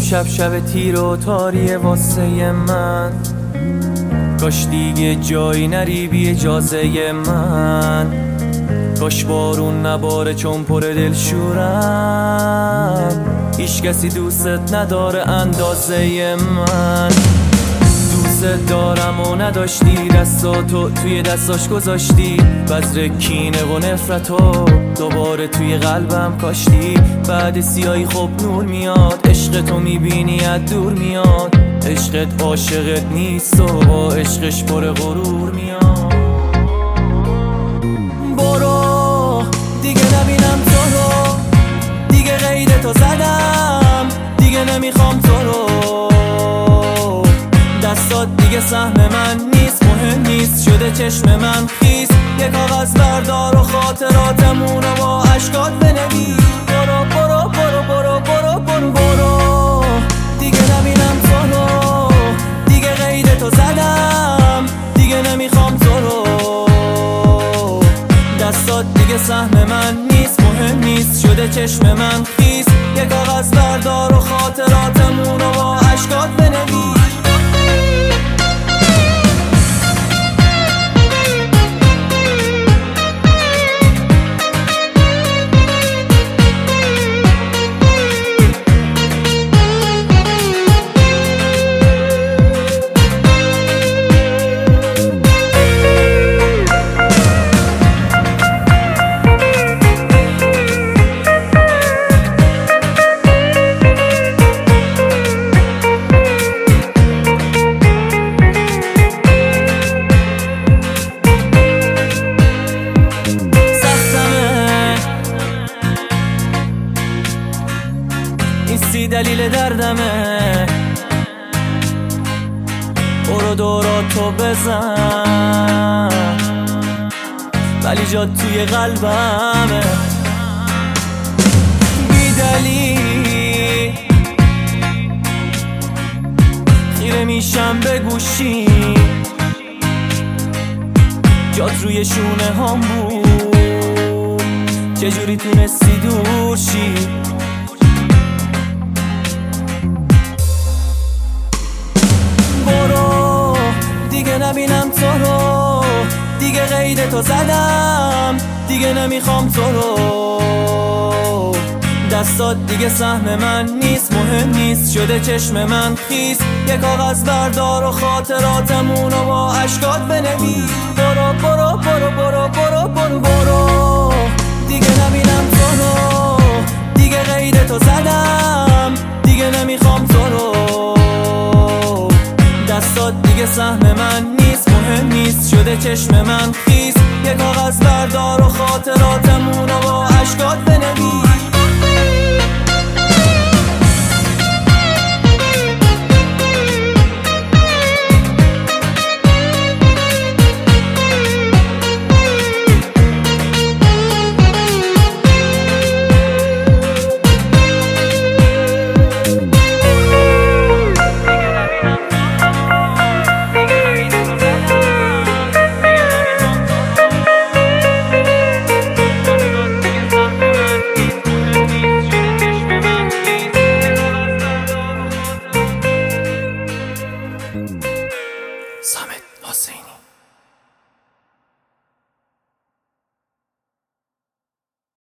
امشب شب تیر و تاریه واسه من، کاش دیگه جایی نری بی اجازه من، کاش بارون نباره چون پر دلشورم، هیچ کسی دوستت نداره اندازه من. دوست دارم و نداشتی، دستاتو توی دستاش گذاشتی، بذر کینه و نفرتو دوباره توی قلبم کاشتی. بعد سیاهی خب نور میاد، عشق تو میبینی از دور میاد، عشقت عاشقت نیست و با عشقش پر غرور میاد. برو دیگه نبینم تو رو، دیگه غیر تو زدم، دیگه نمیخوام تو رو، دستات دیگه سهم من نیست، مهم نیست شده چشم من خیس، یه کاغذ بردار و خاطراتمونو با اشکات بنویس. برو برو برو برو برو برو برو، دیگه نبینم تو رو، دیگه غیر تو زدم، دیگه نمیخوام تو رو، دستات دیگه سهم من نیست، مهم نیست شده چشم من خیس، یه کاغذ بردار و خاطراتمونو با اشکات بنویس. نیستی دلیل دردمه، برو دوراتو بزن، ولی جات توی قلبمه. بی دلیل خیره میشم به گوشی، جات روی شونه هم بود، چجوری تونستی دور شی؟ دیگه نبینم تو رو، دیگه قید تو زدم، دیگه نمیخوام تو رو، دستات دیگه سهم من نیست، مهم نیست شده چشم من خیس، یه کاغذ بردار و خاطراتمونو با اشکات بنویس. برو برو برو برو برو برو برو، دیگه نبینم تو رو، دیگه قید تو زدم، دیگه نمیخوام تو رو، دستات دیگه سهم من نیست، مهم نیست شده چشم من خیس، یه کاغذ بردار